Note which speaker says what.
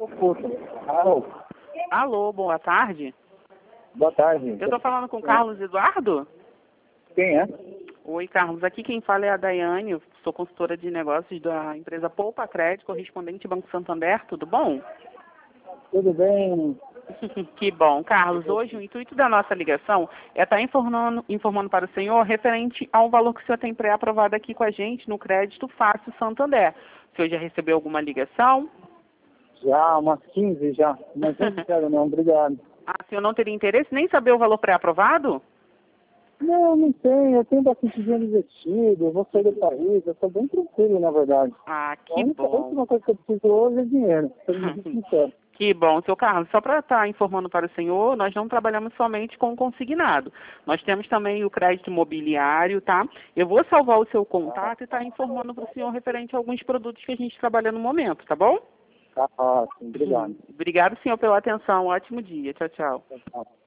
Speaker 1: Puta. Alô.
Speaker 2: Alô, boa tarde.
Speaker 1: Boa tarde.
Speaker 2: Eu estou falando com o Carlos Eduardo?
Speaker 1: Quem é?
Speaker 2: Oi, Carlos. Aqui quem fala é a Daiane. Eu sou consultora de negócios da empresa Poupa Crédito, correspondente Banco Santander. Tudo bom?
Speaker 1: Tudo bem?
Speaker 2: Que bom. Carlos, hoje o intuito da nossa ligação é estar informando para o senhor referente ao valor que o senhor tem pré-aprovado aqui com a gente no Crédito Fácil Santander. O senhor já recebeu alguma ligação?
Speaker 1: Já, umas 15 já. Mas não quero não, obrigado.
Speaker 2: Ah, o senhor não teria interesse nem saber o valor pré-aprovado?
Speaker 1: Não tenho. Eu tenho bastante dinheiro investido. Eu vou sair do país. Eu estou bem tranquilo, na verdade.
Speaker 2: Ah,
Speaker 1: A
Speaker 2: que bom.
Speaker 1: última coisa que eu preciso hoje é dinheiro. Sendo muito sincero.
Speaker 2: Que bom, seu Carlos. Só para estar informando para o senhor, nós não trabalhamos somente com consignado. Nós temos também o crédito imobiliário, tá? Eu vou salvar o seu contato e estar informando para o senhor referente a alguns produtos que a gente trabalha no momento, tá bom?
Speaker 1: Tá ótimo. Obrigado.
Speaker 2: Obrigado, senhor, pela atenção. Ótimo dia. Tchau, tchau.
Speaker 1: Tchau.